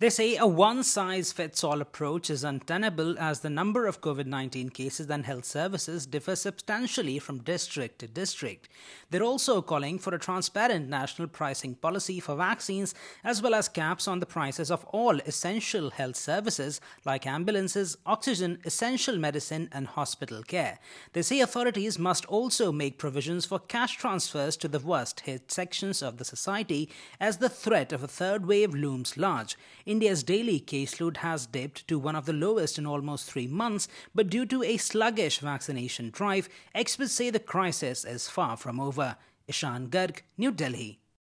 They say a one-size-fits-all approach is untenable as the number of COVID-19 cases and health services differ substantially from district to district. They're also calling for a transparent national pricing policy for vaccines as well as caps on the prices of all essential health services like ambulances, oxygen, essential medicine and hospital care. They say authorities must also make provisions for cash transfers to the worst-hit sections of the society as the threat of a third wave looms large. India's daily caseload has dipped to one of the lowest in almost 3 months, but due to a sluggish vaccination drive, experts say the crisis is far from over. Ishan Garg, New Delhi.